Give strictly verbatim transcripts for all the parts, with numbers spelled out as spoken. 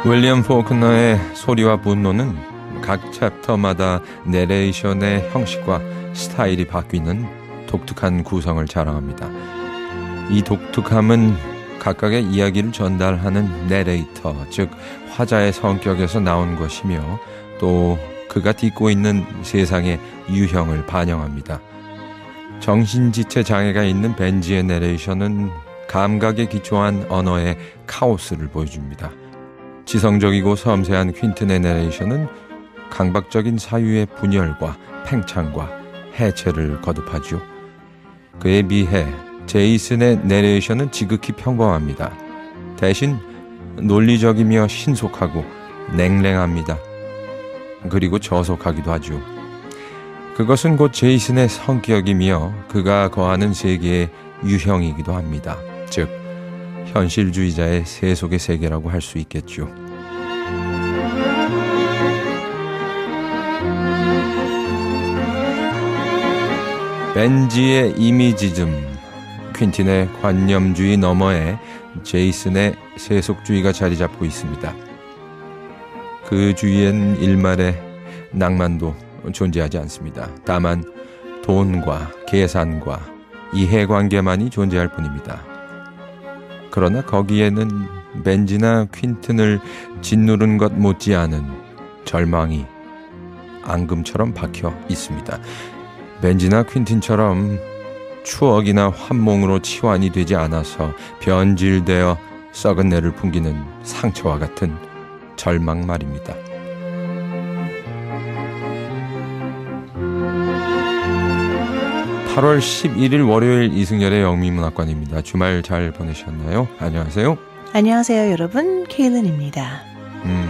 윌리엄 포크너의 소리와 분노는 각 챕터마다 내레이션의 형식과 스타일이 바뀌는 독특한 구성을 자랑합니다. 이 독특함은 각각의 이야기를 전달하는 내레이터, 즉 화자의 성격에서 나온 것이며 또 그가 딛고 있는 세상의 유형을 반영합니다. 정신지체 장애가 있는 벤지의 내레이션은 감각에 기초한 언어의 카오스를 보여줍니다. 지성적이고 섬세한 퀸튼의 내레이션은 강박적인 사유의 분열과 팽창과 해체를 거듭하죠. 그에 비해 제이슨의 내레이션은 지극히 평범합니다. 대신 논리적이며 신속하고 냉랭합니다. 그리고 저속하기도 하죠. 그것은 곧 제이슨의 성격이며 그가 거하는 세계의 유형이기도 합니다. 즉 현실주의자의 세속의 세계라고 할 수 있겠죠. 벤지의 이미지즘, 퀸틴의 관념주의 너머에 제이슨의 세속주의가 자리 잡고 있습니다. 그 주위엔 일말의 낭만도 존재하지 않습니다. 다만 돈과 계산과 이해관계만이 존재할 뿐입니다. 그러나 거기에는 벤지나 퀸튼을 짓누른 것 못지않은 절망이 앙금처럼 박혀 있습니다. 벤지나 퀸튼처럼 추억이나 환몽으로 치환이 되지 않아서 변질되어 썩은 내를 풍기는 상처와 같은 절망 말입니다. 팔월 십일일 월요일 이승열의 영미문학관입니다. 주말 잘 보내셨나요? 안녕하세요. 안녕하세요, 여러분. 케일런입니다. 음.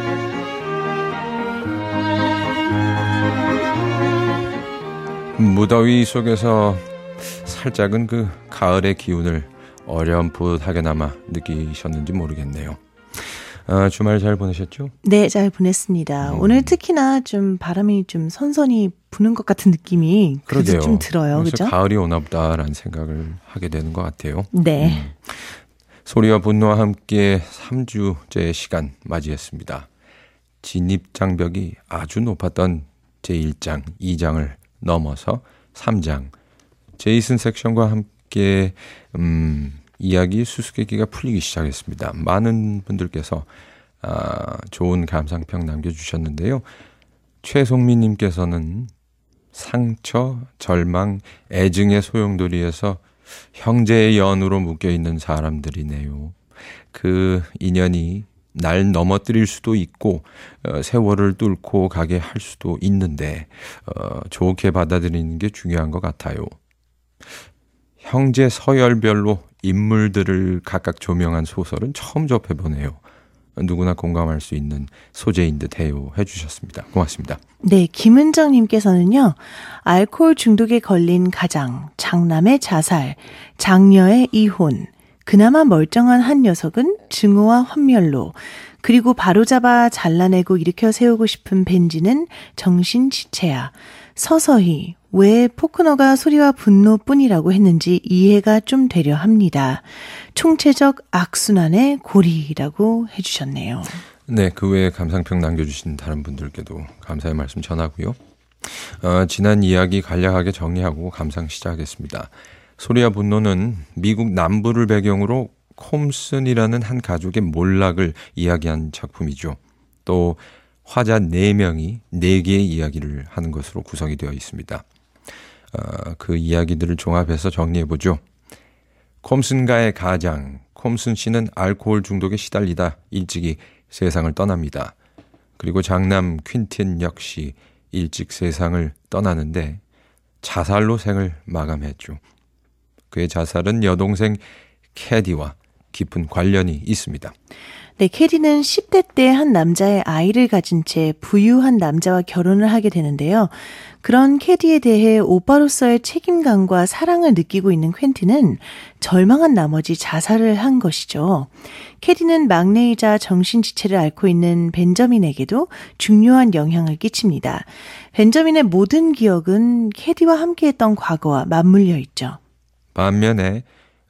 무더위 속에서 살짝은 그 가을의 기운을 어렴풋하게나마 느끼셨는지 모르겠네요. 아, 주말 잘 보내셨죠? 네, 잘 보냈습니다. 음. 오늘 특히나 좀 바람이 좀 선선히 부는 것 같은 느낌이 그래도 좀 들어요. 그죠? 가을이 오나 보다라는 생각을 하게 되는 것 같아요. 네. 음. 소리와 분노와 함께 삼 주째 시간 맞이했습니다. 진입장벽이 아주 높았던 제일 장, 이 장을 넘어서 삼 장. 제이슨 섹션과 함께 음, 이야기 수수께끼가 풀리기 시작했습니다. 많은 분들께서 아, 좋은 감상평 남겨주셨는데요. 최송미 님께서는 상처, 절망, 애증의 소용돌이에서 형제의 연으로 묶여있는 사람들이네요. 그 인연이 날 넘어뜨릴 수도 있고 어, 세월을 뚫고 가게 할 수도 있는데 어, 좋게 받아들이는 게 중요한 것 같아요. 형제 서열별로 인물들을 각각 조명한 소설은 처음 접해보네요. 누구나 공감할 수 있는 소재인 듯해요 해주셨습니다. 고맙습니다. 네, 김은정님께서는요. 알코올 중독에 걸린 가장, 장남의 자살, 장녀의 이혼, 그나마 멀쩡한 한 녀석은 증오와 환멸로, 그리고 바로잡아 잘라내고 일으켜 세우고 싶은 벤지는 정신지체야. 서서히 왜 포크너가 소리와 분노뿐이라고 했는지 이해가 좀 되려 합니다. 총체적 악순환의 고리라고 해주셨네요. 네, 그 외에 감상평 남겨주신 다른 분들께도 감사의 말씀 전하고요. 어, 지난 이야기 간략하게 정리하고 감상 시작하겠습니다. 소리와 분노는 미국 남부를 배경으로 콤슨이라는 한 가족의 몰락을 이야기한 작품이죠. 또 화자 네 명이 네 개의 이야기를 하는 것으로 구성이 되어 있습니다. 어, 그 이야기들을 종합해서 정리해보죠. 콤슨가의 가장, 콤슨 씨는 알코올 중독에 시달리다 일찍이 세상을 떠납니다. 그리고 장남 퀸틴 역시 일찍 세상을 떠나는데 자살로 생을 마감했죠. 그의 자살은 여동생 캐디와 깊은 관련이 있습니다. 네, 캐디는 십 대 때 한 남자의 아이를 가진 채 부유한 남자와 결혼을 하게 되는데요. 그런 캐디에 대해 오빠로서의 책임감과 사랑을 느끼고 있는 퀸틴은 절망한 나머지 자살을 한 것이죠. 캐디는 막내이자 정신지체를 앓고 있는 벤저민에게도 중요한 영향을 끼칩니다. 벤저민의 모든 기억은 캐디와 함께했던 과거와 맞물려 있죠. 반면에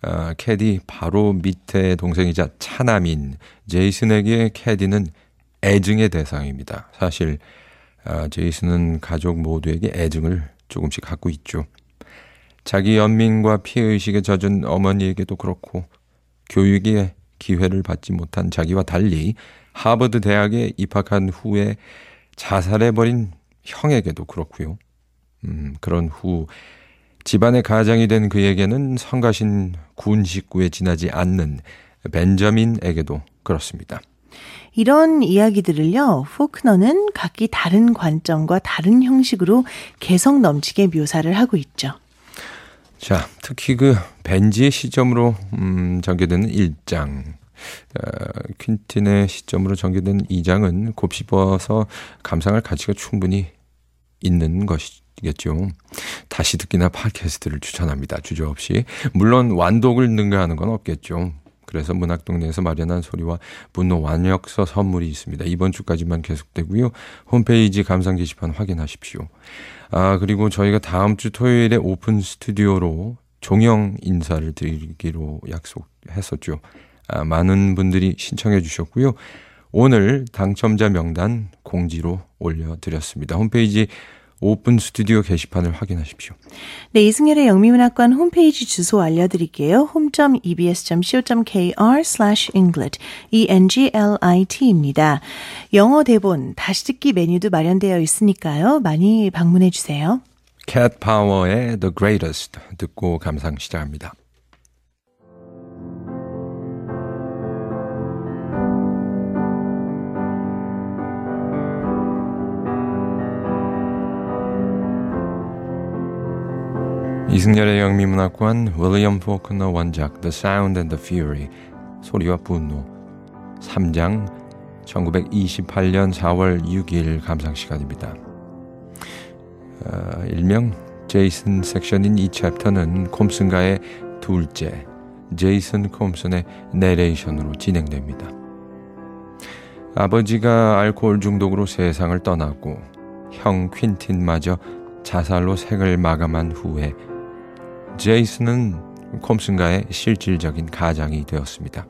어, 캐디 바로 밑에 동생이자 차남인 제이슨에게 캐디는 애증의 대상입니다. 사실 어, 제이슨은 가족 모두에게 애증을 조금씩 갖고 있죠. 자기 연민과 피해의식에 젖은 어머니에게도 그렇고 교육의 기회를 받지 못한 자기와 달리 하버드 대학에 입학한 후에 자살해버린 형에게도 그렇고요. 음, 그런 후 집안의 가장이 된 그에게는 성가신 군 식구에 지나지 않는 벤저민에게도 그렇습니다. 이런 이야기들을요, 포크너는 각기 다른 관점과 다른 형식으로 개성 넘치게 묘사를 하고 있죠. 자, 특히 그 벤지의 시점으로 음, 전개되는 일 장, 어, 퀸틴의 시점으로 전개된 이 장은 곱씹어서 감상할 가치가 충분히 있는 것이겠죠. 다시 듣기나 팟캐스트를 추천합니다. 주저없이. 물론 완독을 능가하는 건 없겠죠. 그래서 문학동네에서 마련한 소리와 분노 완역서 선물이 있습니다. 이번 주까지만 계속되고요. 홈페이지 감상 게시판 확인하십시오. 아, 그리고 저희가 다음 주 토요일에 오픈 스튜디오로 종영 인사를 드리기로 약속했었죠. 아, 많은 분들이 신청해 주셨고요. 오늘 당첨자 명단 공지로 올려드렸습니다. 홈페이지 오픈 스튜디오 게시판을 확인하십시오. 네, 이승열의 영미문학관 홈페이지 주소 알려드릴게요. 홈 닷 이비에스 닷 씨오 닷 케이알 슬래시 잉글리시 E-N-G-L-I-T입니다. 영어 대본, 다시 듣기 메뉴도 마련되어 있으니까요. 많이 방문해 주세요. 캣 파워의 The Greatest 듣고 감상 시작합니다. 이승열의 영미문학관 윌리엄 포크너 원작 The Sound and the Fury 소리와 분노 삼 장 천구백이십팔 년 사월 육일 감상 시간입니다. 어, 일명 제이슨 섹션인 이 챕터는 콤슨가의 둘째 제이슨 콤슨의 내레이션으로 진행됩니다. 아버지가 알코올 중독으로 세상을 떠났고 형 퀸틴마저 자살로 생을 마감한 후에 제이슨은 콤슨가의 실질적인 가장이 되었습니다.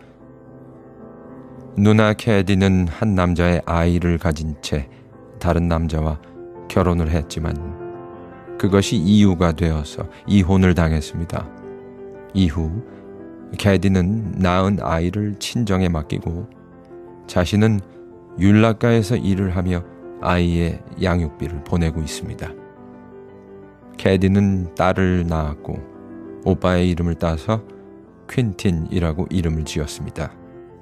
누나 캐디는 한 남자의 아이를 가진 채 다른 남자와 결혼을 했지만 그것이 이유가 되어서 이혼을 당했습니다. 이후 캐디는 낳은 아이를 친정에 맡기고 자신은 율락가에서 일을 하며 아이의 양육비를 보내고 있습니다. 캐디는 딸을 낳았고 오빠의 이름을 따서 퀸틴이라고 이름을 지었습니다.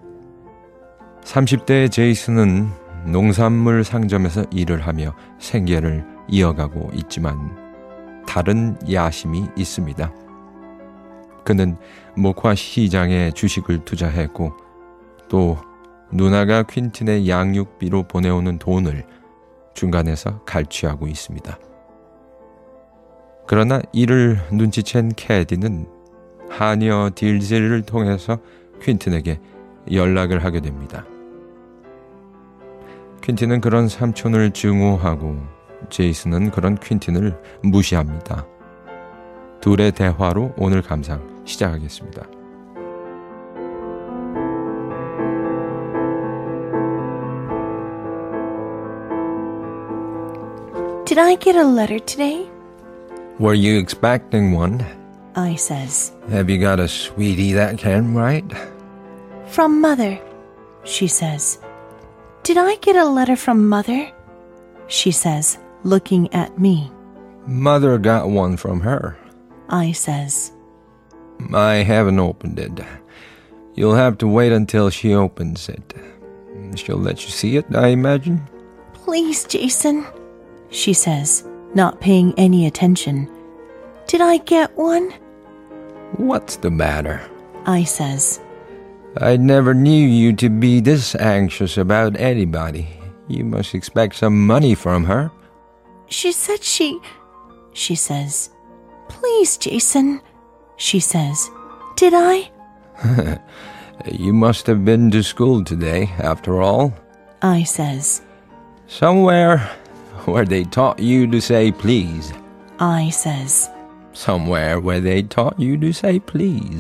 삼십 대의 제이슨은 농산물 상점에서 일을 하며 생계를 이어가고 있지만 다른 야심이 있습니다. 그는 목화 시장에 주식을 투자했고 또 누나가 퀸틴의 양육비로 보내오는 돈을 중간에서 갈취하고 있습니다. 그러나 이를 눈치챈 캐디는 하녀 딜질을 통해서 퀸틴에게 연락을 하게 됩니다. 퀸틴은 그런 삼촌을 증오하고 제이슨은 그런 퀸틴을 무시합니다. 둘의 대화로 오늘 감상 시작하겠습니다. Did I get a letter today? Were you expecting one? I says. Have you got a sweetie that can write? From Mother, she says. Did I get a letter from Mother? She says, looking at me. Mother got one from her. I says. I haven't opened it. You'll have to wait until she opens it. She'll let you see it, I imagine. Please, Jason, she says, not paying any attention. Did I get one? What's the matter? I says. I never knew you to be this anxious about anybody. You must expect some money from her. She said she... She says. Please, Jason, she says. Did I? You must have been to school today, after all. I says. Somewhere where they taught you to say please. I says. Somewhere where they taught you to say please.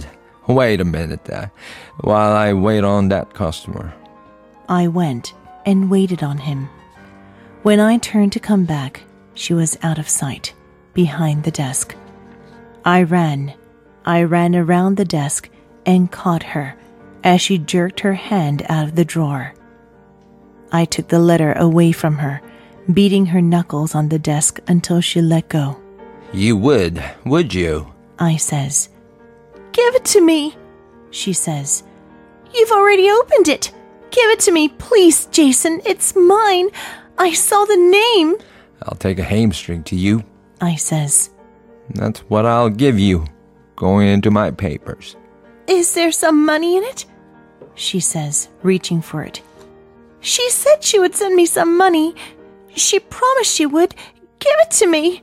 Wait a minute, Dad, while I wait on that customer. I went and waited on him. When I turned to come back, she was out of sight, behind the desk. I ran. I ran around the desk and caught her as she jerked her hand out of the drawer. I took the letter away from her, beating her knuckles on the desk until she let go. You would, would you? I says. Give it to me, she says. You've already opened it. Give it to me, please, Jason. It's mine. I saw the name. I'll take a hamstring to you, I says. That's what I'll give you, going into my papers. Is there some money in it? She says, reaching for it. She said she would send me some money. She promised she would. Give it to me.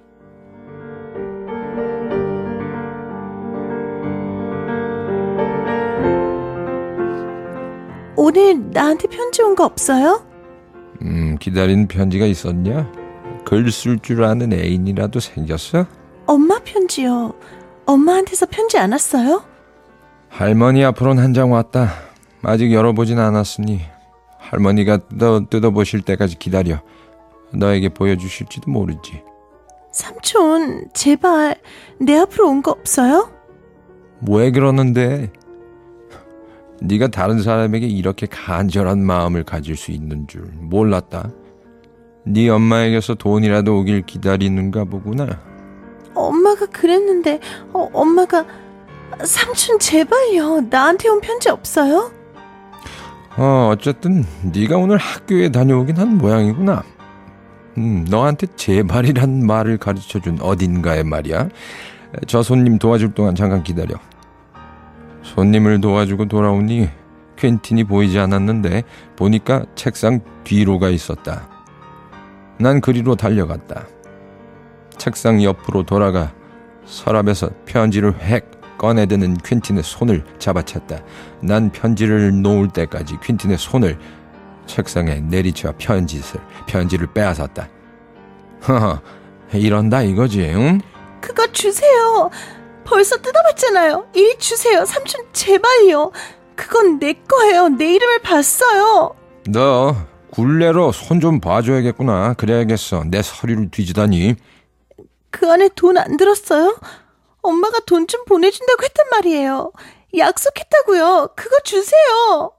오늘 나한테 편지 온 거 없어요? 음, 기다리는 편지가 있었냐? 글 쓸 줄 아는 애인이라도 생겼어? 엄마 편지요. 엄마한테서 편지 안 왔어요? 할머니 앞으로는 한 장 왔다. 아직 열어보진 않았으니 할머니가 너 뜯어보실 때까지 기다려. 너에게 보여주실지도 모르지. 삼촌, 제발 내 앞으로 온 거 없어요? 왜 그러는데? 네가 다른 사람에게 이렇게 간절한 마음을 가질 수 있는 줄 몰랐다. 네 엄마에게서 돈이라도 오길 기다리는가 보구나. 엄마가 그랬는데 어, 엄마가 삼촌 제발요. 나한테 온 편지 없어요? 어, 어쨌든 네가 오늘 학교에 다녀오긴 한 모양이구나. 음, 너한테 제발이란 말을 가르쳐준 어딘가에 말이야. 저 손님 도와줄 동안 잠깐 기다려. 손님을 도와주고 돌아오니 퀸틴이 보이지 않았는데 보니까 책상 뒤로가 있었다. 난 그리로 달려갔다. 책상 옆으로 돌아가 서랍에서 편지를 획 꺼내드는 퀸틴의 손을 잡아챘다. 난 편지를 놓을 때까지 퀸틴의 손을 책상에 내리쳐 편지를, 편지를 빼앗았다. 허허, 이런다 이거지, 응? 그거 주세요. 벌써 뜯어봤잖아요. 이리 주세요. 삼촌 제발요. 그건 내 거예요. 내 이름을 봤어요. 너 굴레로 손 좀 봐줘야겠구나. 그래야겠어. 내 서류를 뒤지다니. 그 안에 돈 안 들었어요? 엄마가 돈 좀 보내준다고 했단 말이에요. 약속했다고요. 그거 주세요.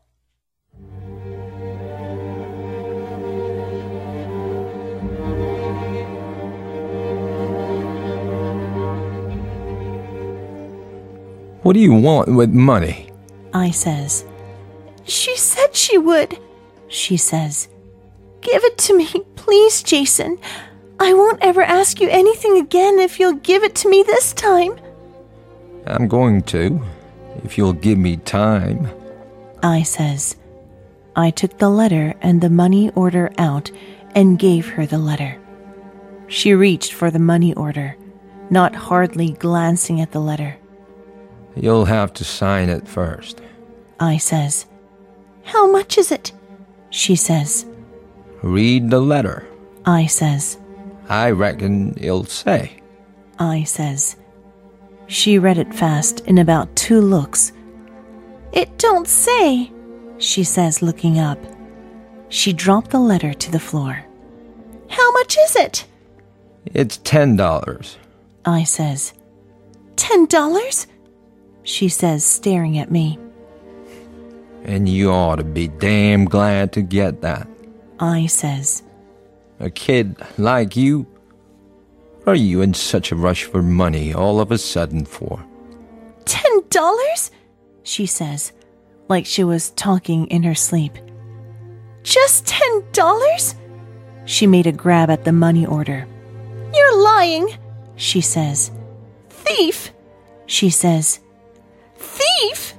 What do you want with money? I says. She said she would. She says. Give it to me, please, Jason. I won't ever ask you anything again if you'll give it to me this time. I'm going to, if you'll give me time. I says. I took the letter and the money order out and gave her the letter. She reached for the money order, not hardly glancing at the letter. You'll have to sign it first. I says. How much is it? She says. Read the letter. I says. I reckon it'll say. I says. She read it fast in about two looks. It don't say, she says, looking up. She dropped the letter to the floor. How much is it? It's ten dollars. I says. Ten dollars? She says, staring at me. And you ought to be damn glad to get that. I says. A kid like you? What are you in such a rush for money all of a sudden for? Ten dollars? She says, like she was talking in her sleep. Just ten dollars? She made a grab at the money order. You're lying, she says. Thief, she says. Thief!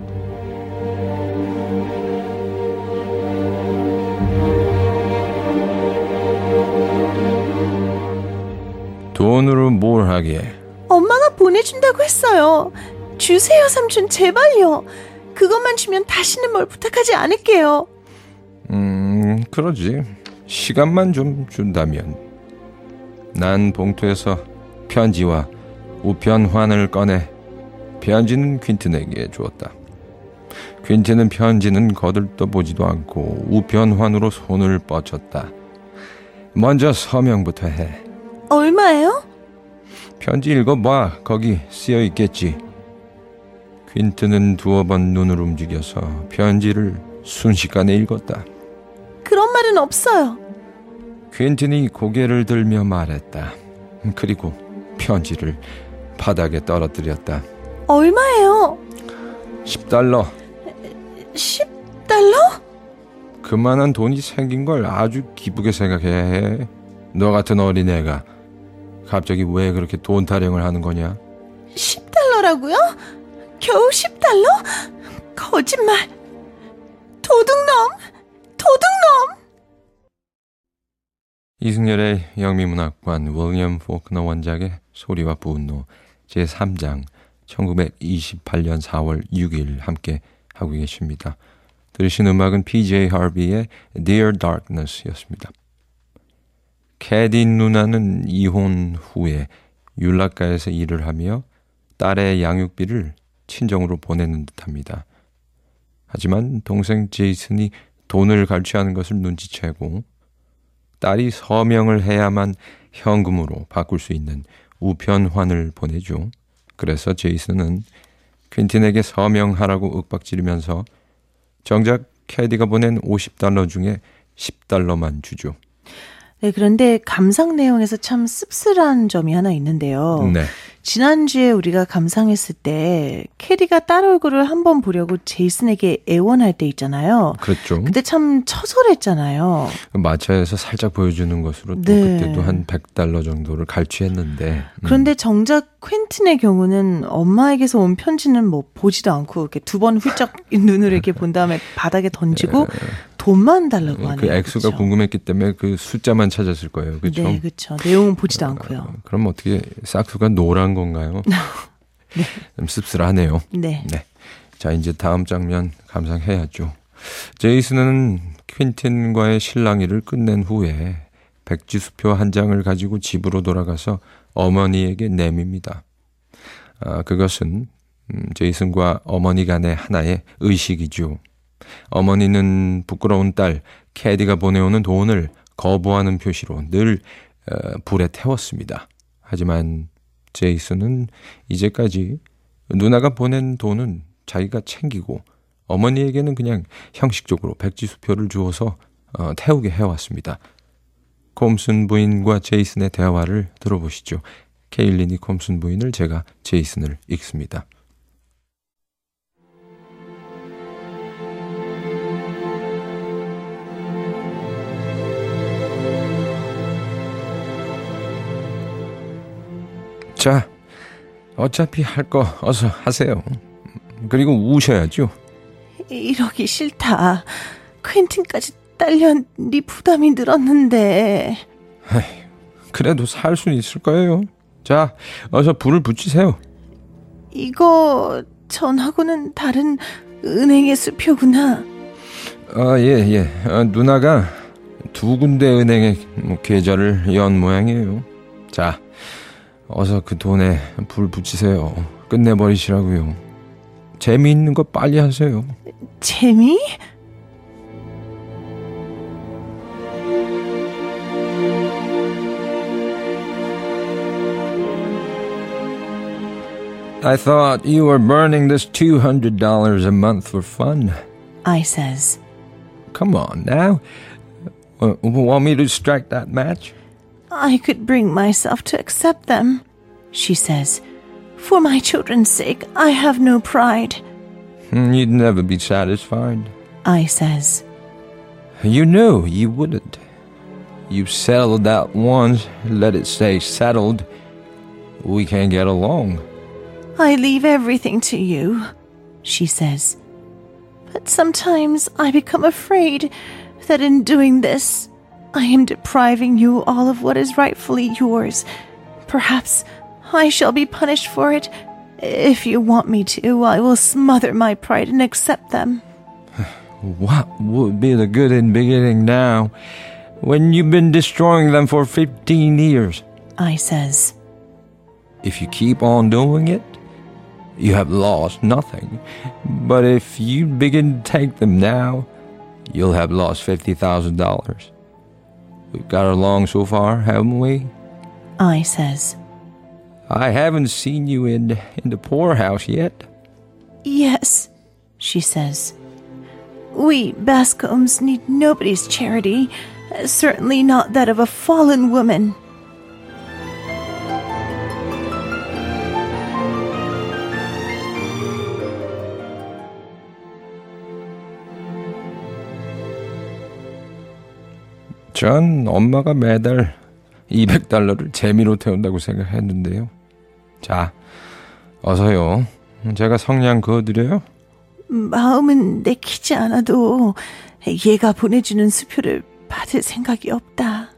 돈으로 뭘 하게? 엄마가 보내준다고 했어요. 주세요, 삼촌, 제발요. 그것만 주면 다시는 뭘 부탁하지 않을게요. 음, 그러지. 시간만 좀 준다면. 난 봉투에서 편지와 우편환을 꺼내 편지는 퀸튼에게 주었다. 퀸튼은 편지는 거들떠보지도 않고 우편환으로 손을 뻗쳤다. 먼저 서명부터 해. 얼마예요? 편지 읽어봐. 거기 쓰여있겠지. 퀸튼은 두어 번 눈을 움직여서 편지를 순식간에 읽었다. 그런 말은 없어요. 퀸튼이 고개를 들며 말했다. 그리고 편지를 바닥에 떨어뜨렸다. 얼마예요? 십 달러. 십 달러? 그만한 돈이 생긴 걸 아주 기쁘게 생각해야 해. 너 같은 어린애가 갑자기 왜 그렇게 돈 타령을 하는 거냐? 십 달러라고요? 겨우 십 달러? 거짓말. 도둑놈! 도둑놈! 이승열의 영미문학관 윌리엄 포크너 원작의 소리와 분노 제삼 장 천구백이십팔 년 사월 육일 함께 하고 계십니다. 들으신 음악은 피제이 하비의 Dear Darkness였습니다. 캐디 누나는 이혼 후에 율락가에서 일을 하며 딸의 양육비를 친정으로 보내는 듯합니다. 하지만 동생 제이슨이 돈을 갈취하는 것을 눈치채고 딸이 서명을 해야만 현금으로 바꿀 수 있는 우편환을 보내죠. 그래서 제이슨은 퀸틴에게 서명하라고 윽박지르면서 정작 캐디가 보낸 오십 달러 중에 십 달러만 주죠. 네, 그런데 감상 내용에서 참 씁쓸한 점이 하나 있는데요. 네. 지난주에 우리가 감상했을 때 캐디가 딸 얼굴을 한번 보려고 제이슨에게 애원할 때 있잖아요. 그렇죠. 그때 참 처절했잖아요. 마차에서 살짝 보여주는 것으로 또 네. 그때도 한 백 달러 정도를 갈취했는데. 그런데 정작 퀸틴의 경우는 엄마에게서 온 편지는 뭐 보지도 않고 이렇게 두 번 훌쩍 눈으로 이렇게 본 다음에 바닥에 던지고 돈만 달라고 하네요. 그 액수가 그렇죠? 궁금했기 때문에 그 숫자만 찾았을 거예요. 그렇죠? 네, 그렇죠. 내용은 보지도 않고요. 어, 그럼 어떻게 싹수가 노란 건가요? 네. 좀 씁쓸하네요. 네. 네. 자, 이제 다음 장면 감상해야죠. 제이슨은 퀸틴과의 실랑이를 끝낸 후에 백지수표 한 장을 가지고 집으로 돌아가서 어머니에게 내밉니다. 아, 그것은 음, 제이슨과 어머니 간의 하나의 의식이죠. 어머니는 부끄러운 딸 캐디가 보내오는 돈을 거부하는 표시로 늘 어, 불에 태웠습니다. 하지만 제이슨은 이제까지 누나가 보낸 돈은 자기가 챙기고 어머니에게는 그냥 형식적으로 백지수표를 주어서 어, 태우게 해왔습니다. 콤슨 부인과 제이슨의 대화를 들어보시죠. 케일린이 콤슨 부인을, 제가 제이슨을 읽습니다. 자, 어차피 할 거 어서 하세요. 그리고 우셔야죠. 이러기 싫다. 퀸틴까지 딸려 네 부담이 늘었는데. 에이, 그래도 살 수는 있을 거예요. 자, 어서 불을 붙이세요. 이거 전하고는 다른 은행의 수표구나. 아, 예, 예. 아, 누나가 두 군데 은행에 계좌를 연 모양이에요. 자, 어서 그 돈에 불 붙이세요. 끝내버리시라고요. 재미있는 거 빨리 하세요. 재미? I thought you were burning this two hundred dollars a month for fun. I says. Come on now. Uh, want me to strike that match? I could bring myself to accept them, she says. For my children's sake, I have no pride. You'd never be satisfied. I says. You know you wouldn't. You've settled that once, let it stay settled. We can't get along. I leave everything to you, she says. But sometimes I become afraid that in doing this, I am depriving you all of what is rightfully yours. Perhaps I shall be punished for it. If you want me to, I will smother my pride and accept them. What would be the good in beginning now, when you've been destroying them for fifteen years? I says. If you keep on doing it, you have lost nothing. But if you begin to take them now, you'll have lost fifty thousand dollars. We've got along so far, haven't we? I says. I haven't seen you in, in the poorhouse yet. Yes, she says. We Bascombs need nobody's charity, certainly not that of a fallen woman. 전 엄마가 매달 이백 달러를 재미로 태운다고 생각했는데요. 자, 어서요. 제가 성냥 그어드려요? 마음은 내키지 않아도 얘가 보내주는 수표를 받을 생각이 없다.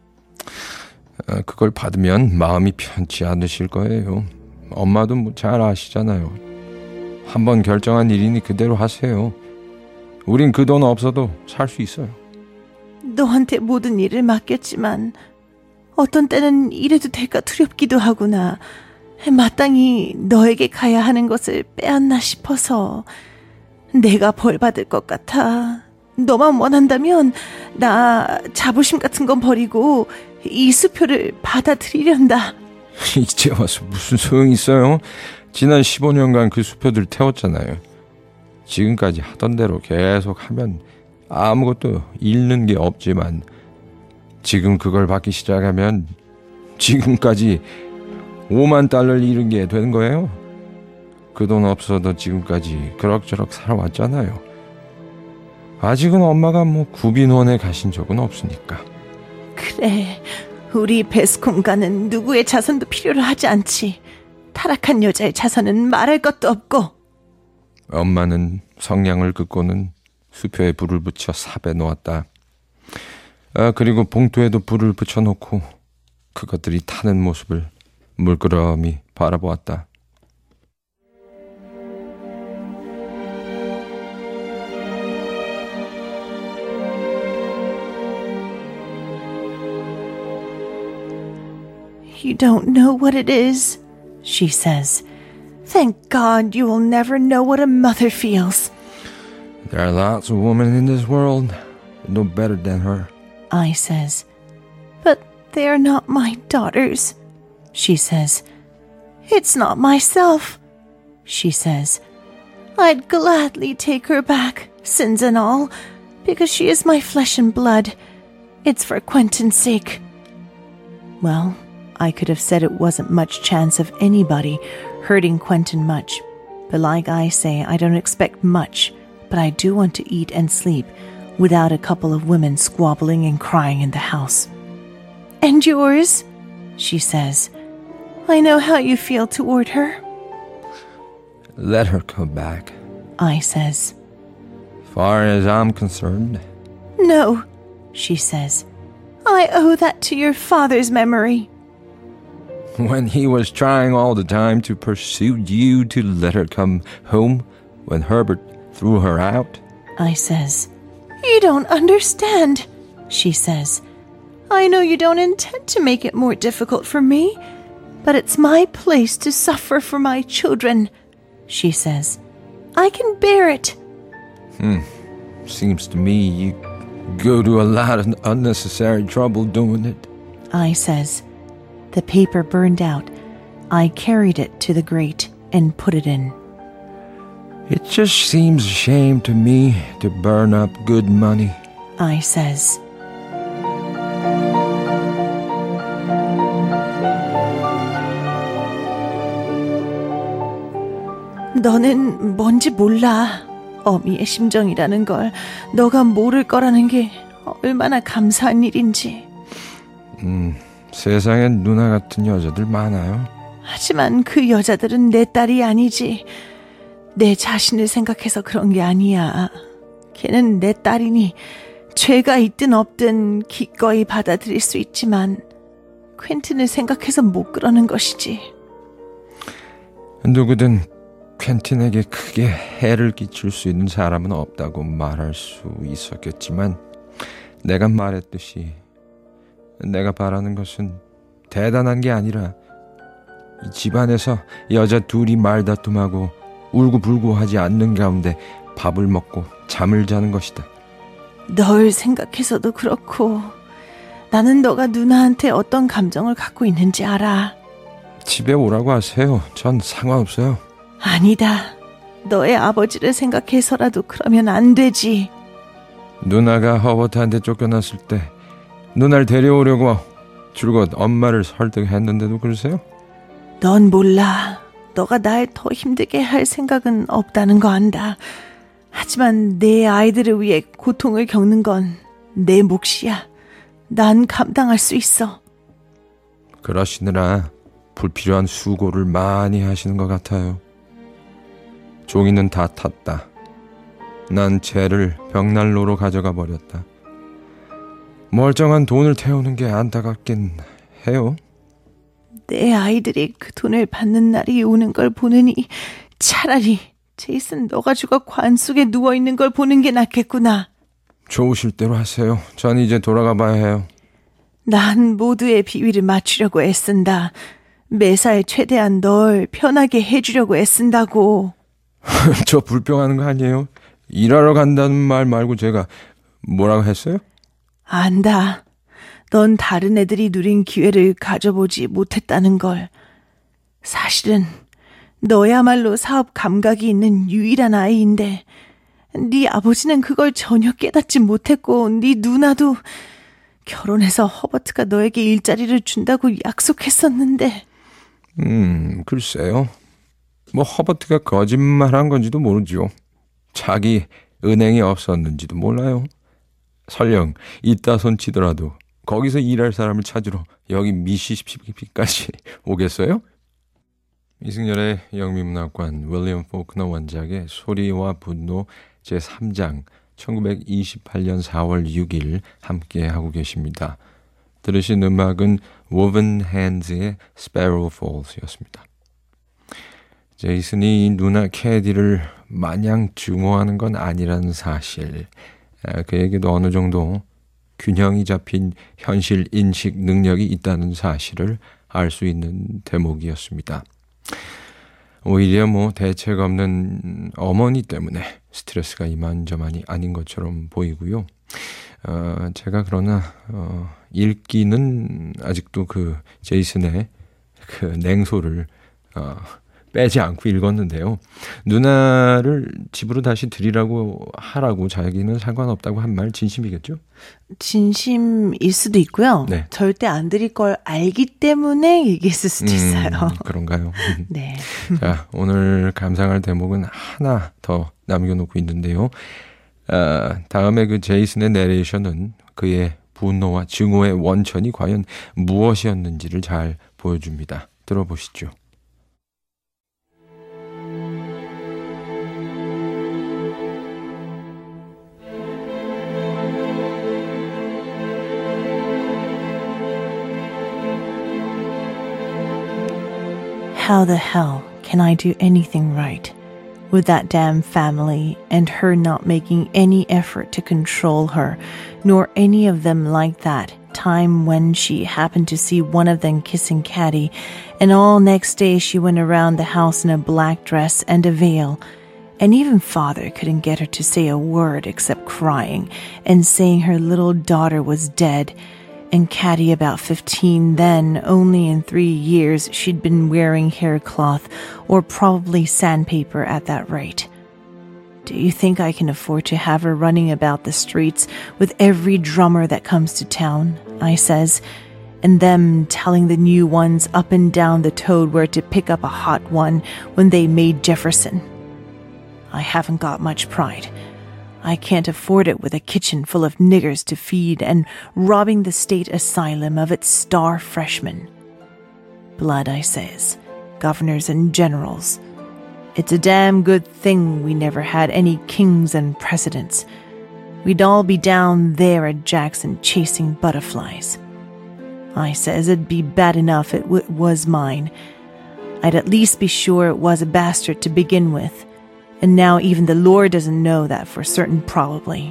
그걸 받으면 마음이 편치 않으실 거예요. 엄마도 뭐 잘 아시잖아요. 한번 결정한 일이니 그대로 하세요. 우린 그 돈 없어도 살 수 있어요. 너한테 모든 일을 맡겼지만 어떤 때는 이래도 될까 두렵기도 하구나. 마땅히 너에게 가야 하는 것을 빼앗나 싶어서 내가 벌 받을 것 같아. 너만 원한다면 나 자부심 같은 건 버리고 이 수표를 받아들이련다. 이제 와서 무슨 소용이 있어요? 지난 십오 년간 그 수표들 태웠잖아요. 지금까지 하던 대로 계속 하면 아무것도 잃는 게 없지만 지금 그걸 받기 시작하면 지금까지 오만 달러를 잃은 게 되는 거예요. 그 돈 없어도 지금까지 그럭저럭 살아왔잖아요. 아직은 엄마가 뭐 구빈원에 가신 적은 없으니까. 그래, 우리 베스콤가는 누구의 자선도 필요로 하지 않지. 타락한 여자의 자선은 말할 것도 없고. 엄마는 성냥을 긋고는 수표에 불을 붙여 삽에 놓았다. 아, 그리고 봉투에도 불을 붙여놓고 그것들이 타는 모습을 물끄러미 바라보았다. You don't know what it is, she says. Thank God you will never know what a mother feels. There are lots of women in this world no better than her. I says. But they are not my daughters, she says. It's not myself, she says. I'd gladly take her back, sins and all, because she is my flesh and blood. It's for Quentin's sake. Well, I could have said it wasn't much chance of anybody hurting Quentin much. But like I say, I don't expect much, but I do want to eat and sleep without a couple of women squabbling and crying in the house. And yours, she says. I know how you feel toward her. Let her come back, I says. Far as I'm concerned. No, she says. I owe that to your father's memory. When he was trying all the time to persuade you to let her come home when Herbert threw her out? I says. You don't understand, she says. I know you don't intend to make it more difficult for me, but it's my place to suffer for my children, she says. I can bear it. Hmm. Seems to me you go to a lot of unnecessary trouble doing it. I says. The paper burned out. I carried it to the grate and put it in. It just seems a shame to me to burn up good money. I says. 너는 뭔지 몰라. 어미의 심정이라는 걸 너가 모를 거라는 게 얼마나 감사한 일인지. 음, 세상엔 누나 같은 여자들 많아요. 하지만 그 여자들은 내 딸이 아니지. 내 자신을 생각해서 그런 게 아니야. 걔는 내 딸이니 죄가 있든 없든 기꺼이 받아들일 수 있지만 퀸틴을 생각해서 못 그러는 것이지. 누구든 퀸틴에게 크게 해를 끼칠 수 있는 사람은 없다고 말할 수 있었겠지만 내가 말했듯이 내가 바라는 것은 대단한 게 아니라 이 집안에서 여자 둘이 말다툼하고 울고불고 하지 않는 가운데 밥을 먹고 잠을 자는 것이다. 널 생각해서도 그렇고 나는 너가 누나한테 어떤 감정을 갖고 있는지 알아. 집에 오라고 하세요. 전 상관없어요. 아니다. 너의 아버지를 생각해서라도 그러면 안 되지. 누나가 허버트한테 쫓겨났을 때 누나를 데려오려고 줄곧 엄마를 설득했는데도 그러세요? 넌 몰라. 너가 날 더 힘들게 할 생각은 없다는 거 안다. 하지만 내 아이들을 위해 고통을 겪는 건 내 몫이야. 난 감당할 수 있어. 그러시느라 불필요한 수고를 많이 하시는 것 같아요. 종이는 다 탔다. 난 쟤를 벽난로로 가져가 버렸다. 멀쩡한 돈을 태우는 게 안타깝긴 해요. 내 아이들이 그 돈을 받는 날이 오는 걸 보느니 차라리 제이슨 너가 죽어 관 속에 누워있는 걸 보는 게 낫겠구나. 좋으실 대로 하세요. 전 이제 돌아가 봐야 해요. 난 모두의 비위를 맞추려고 애쓴다. 매사에 최대한 널 편하게 해주려고 애쓴다고. 저 불평하는 거 아니에요? 일하러 간다는 말 말고 제가 뭐라고 했어요? 안다. 넌 다른 애들이 누린 기회를 가져보지 못했다는 걸. 사실은 너야말로 사업 감각이 있는 유일한 아이인데 네 아버지는 그걸 전혀 깨닫지 못했고 네 누나도 결혼해서 허버트가 너에게 일자리를 준다고 약속했었는데. 음, 글쎄요. 뭐 허버트가 거짓말한 건지도 모르죠. 자기 은행이 없었는지도 몰라요. 설령 이따 손치더라도 거기서 일할 사람을 찾으러 여기 미시시피까지 오겠어요? 이승열의 영미문학관, 윌리엄 포크너 원작의 소리와 분노 제삼 장, 천구백이십팔 년 사월 육일 함께 하고 계십니다. 들으신 음악은 Woven Hands의 Sparrow Falls였습니다. 제이슨이 누나 캐디를 마냥 증오하는 건 아니라는 사실, 그에게도 어느 정도 균형이 잡힌 현실 인식 능력이 있다는 사실을 알 수 있는 대목이었습니다. 오히려 뭐 대책 없는 어머니 때문에 스트레스가 이만저만이 아닌 것처럼 보이고요. 어, 제가 그러나 어, 읽기는 아직도 그 제이슨의 그 냉소를 어, 빼지 않고 읽었는데요. 누나를 집으로 다시 들이라고 하라고 자기는 상관없다고 한 말 진심이겠죠? 진심일 수도 있고요. 네. 절대 안 드릴 걸 알기 때문에 얘기했을 수도 있어요. 음, 그런가요? 네. 자, 오늘 감상할 대목은 하나 더 남겨놓고 있는데요. 아, 다음에 그 제이슨의 내레이션은 그의 분노와 증오의 원천이 과연 무엇이었는지를 잘 보여줍니다. 들어보시죠. How the hell can I do anything right with that damn family and her not making any effort to control her, nor any of them like that time when she happened to see one of them kissing Caddy, and all next day she went around the house in a black dress and a veil, and even father couldn't get her to say a word except crying and saying her little daughter was dead. And Caddy about fifteen then, only in three years she'd been wearing hair cloth or probably sandpaper at that rate. Do you think I can afford to have her running about the streets with every drummer that comes to town? I says, and them telling the new ones up and down the toad where to pick up a hot one when they made Jefferson. I haven't got much pride. I can't afford it with a kitchen full of niggers to feed and robbing the state asylum of its star freshmen. Blood, I says, governors and generals. It's a damn good thing we never had any kings and presidents. We'd all be down there at Jackson chasing butterflies. I says it'd be bad enough it w- was mine. I'd at least be sure it was a bastard to begin with. And now even the Lord doesn't know that for certain, probably.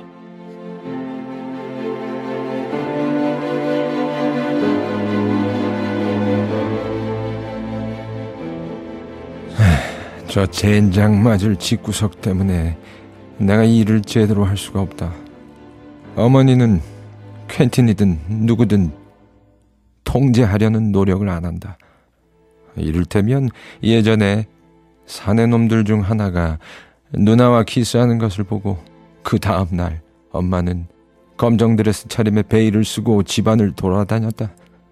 저 젠장 맞을 집구석 때문에 내가 일을 제대로 할 수가 없다. 어머니는 퀸틴이든 누구든 통제하려는 노력을 안 한다. 이를테면 예전에 사내놈들 중 하나가 누나와 키스하는 것을 보고 그 다음 날 엄마는 검정 드레스 차림에 베일을 쓰고 집안을 돌아다녔다.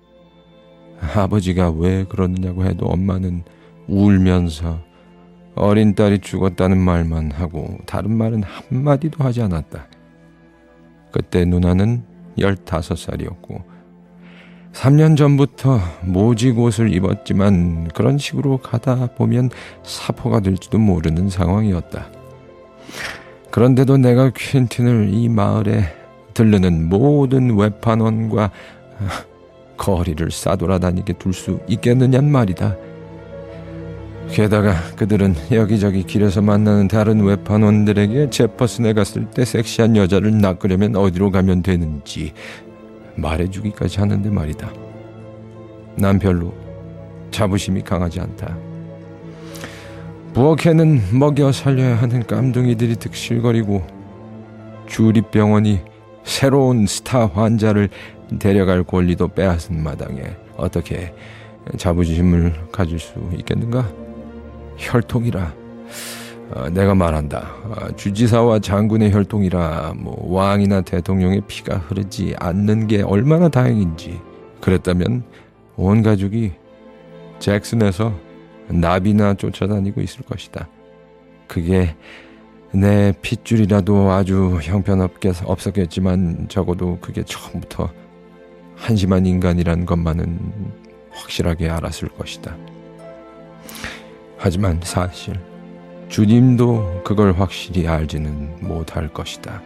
아버지가 왜 그러느냐고 해도 엄마는 울면서 어린 딸이 죽었다는 말만 하고 다른 말은 한마디도 하지 않았다. 그때 누나는 열다섯 살이었고 삼 년 전부터 모직 옷을 입었지만 그런 식으로 가다 보면 사포가 될지도 모르는 상황이었다. 그런데도 내가 퀸틴을 이 마을에 들르는 모든 외판원과 거리를 싸돌아다니게 둘 수 있겠느냔 말이다. 게다가 그들은 여기저기 길에서 만나는 다른 외판원들에게 제퍼슨에 갔을 때 섹시한 여자를 낚으려면 어디로 가면 되는지 말해주기까지 하는데 말이다. 난 별로 자부심이 강하지 않다. 부엌에는 먹여 살려야 하는 깜둥이들이 득실거리고 주립병원이 새로운 스타 환자를 데려갈 권리도 빼앗은 마당에 어떻게 자부심을 가질 수 있겠는가? 혈통이라 어, 내가 말한다. 어, 주지사와 장군의 혈통이라 뭐 왕이나 대통령의 피가 흐르지 않는 게 얼마나 다행인지. 그랬다면 온 가족이 잭슨에서 나비나 쫓아다니고 있을 것이다. 그게 내 핏줄이라도 아주 형편없게 없었겠지만 적어도 그게 처음부터 한심한 인간이란 것만은 확실하게 알았을 것이다. 하지만 사실 주님도 그걸 확실히 알지는 못할 것이다.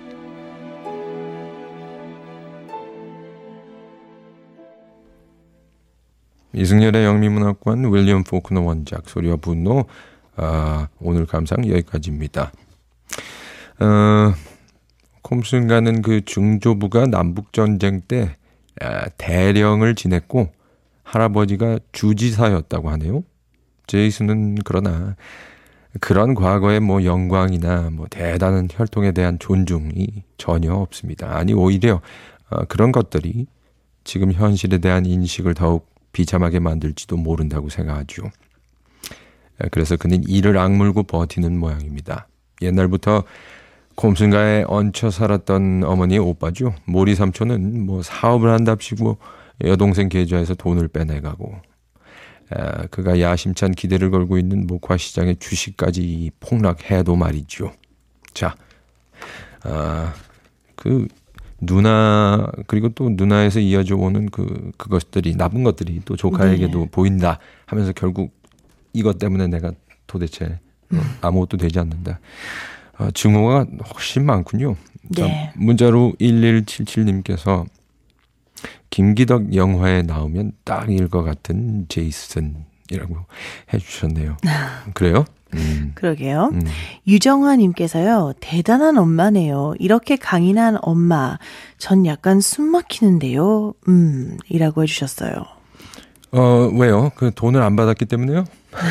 이승열의 영미문학관, 윌리엄 포크너 원작, 소리와 분노. 아, 오늘 감상 여기까지입니다. 어, 콤슨가는 그 중조부가 남북전쟁 때 아, 대령을 지냈고 할아버지가 주지사였다고 하네요. 제이슨은 그러나 그런 과거의 뭐 영광이나 뭐 대단한 혈통에 대한 존중이 전혀 없습니다. 아니 오히려 어, 그런 것들이 지금 현실에 대한 인식을 더욱 비참하게 만들지도 모른다고 생각하죠. 그래서 그는 이를 악물고 버티는 모양입니다. 옛날부터 콤슨가에 얹혀 살았던 어머니의 오빠죠. 모리 삼촌은 뭐 사업을 한답시고 여동생 계좌에서 돈을 빼내가고 아, 그가 야심찬 기대를 걸고 있는 목화시장의 주식까지 폭락해도 말이죠. 자, 아, 그 누나 그리고 또 누나에서 이어져 오는 그 그것들이 나쁜 것들이 또 조카에게도 네. 보인다 하면서 결국 이것 때문에 내가 도대체 음. 아무것도 되지 않는다. 아, 증오가 훨씬 많군요. 네. 자, 문자로 일일칠칠님께서 김기덕 영화에 나오면 딱일 것 같은 제이슨이라고 해주셨네요. 그래요? 음. 그러게요. 음. 유정화님께서요. 대단한 엄마네요. 이렇게 강인한 엄마. 전 약간 숨 막히는데요. 음, 이라고 해주셨어요. 어, 왜요? 그 돈을 안 받았기 때문에요?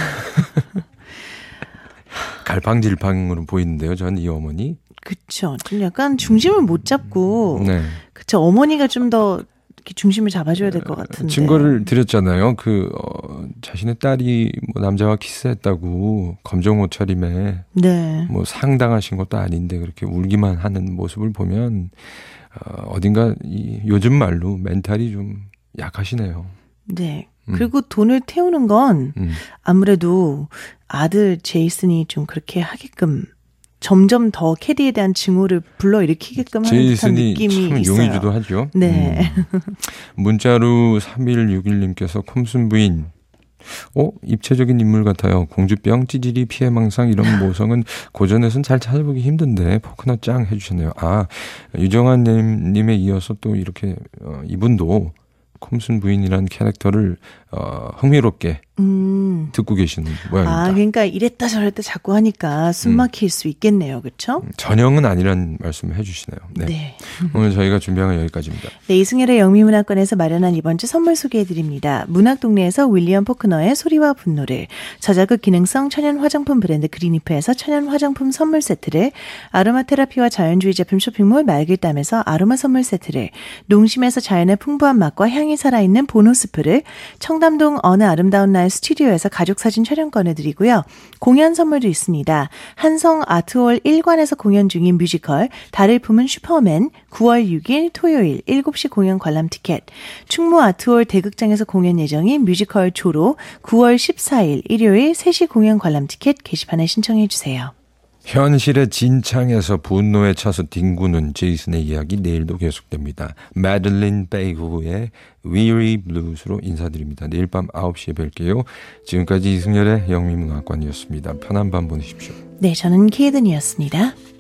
갈팡질팡으로 보이는데요. 전 이 어머니. 그쵸. 좀 약간 중심을 못 잡고. 네. 그쵸. 어머니가 좀 더 중심을 잡아줘야 될 것 같은데. 증거를 드렸잖아요. 그 어, 자신의 딸이 뭐 남자와 키스했다고 검정 옷차림에 네. 뭐 상당하신 것도 아닌데 그렇게 울기만 하는 모습을 보면 어, 어딘가 이, 요즘 말로 멘탈이 좀 약하시네요. 네. 음. 그리고 돈을 태우는 건 음. 아무래도 아들 제이슨이 좀 그렇게 하게끔 점점 더 캐디에 대한 증오를 불러일으키게끔 하는 듯한 느낌이 참 있어요. 용의주도 하죠. 네. 음. 문자로 삼일육일님께서 콤슨 부인 어? 입체적인 인물 같아요. 공주병, 찌질이, 피해망상 이런 모성은 고전에서는 잘 찾아보기 힘든데 포크너 짱 해주셨네요. 아, 유정환 님에 이어서 또 이렇게 어, 이분도 콤슨 부인이라는 캐릭터를 어, 흥미롭게 음. 듣고 계시는 모양입니다. 아, 그러니까 이랬다 저랬다 자꾸 하니까 숨 막힐 음. 수 있겠네요. 그렇죠? 전형은 아니란 말씀을 해주시네요. 네. 네. 오늘 저희가 준비한 건 여기까지입니다. 네, 이승열의 영미문학관에서 마련한 이번 주 선물 소개해드립니다. 문학동네에서 윌리엄 포크너의 소리와 분노를, 저자극 기능성 천연 화장품 브랜드 그린이프에서 천연 화장품 선물 세트를, 아로마 테라피와 자연주의 제품 쇼핑몰 말길담에서 아로마 선물 세트를, 농심에서 자연의 풍부한 맛과 향이 살아있는 보노스프를, 청담동 어느 아름다운 날 스튜디오에서 가족사진 촬영권을 드리고요. 공연 선물도 있습니다. 한성 아트홀 일 관에서 공연 중인 뮤지컬 달을 품은 슈퍼맨 구월 육일 토요일 일곱 시 공연 관람 티켓, 충무 아트홀 대극장에서 공연 예정인 뮤지컬 조로 구월 십사일 일요일 세 시 공연 관람 티켓 게시판에 신청해 주세요. 현실의 진창에서 분노에 차서 뒹구는 제이슨의 이야기 내일도 계속됩니다. 마들린 베이후의 Weary Blues로 인사드립니다. 내일 밤 아홉 시에 뵐게요. 지금까지 이승열의 영미문학관이었습니다. 편한 밤 보내십시오. 네, 저는 케이든이었습니다.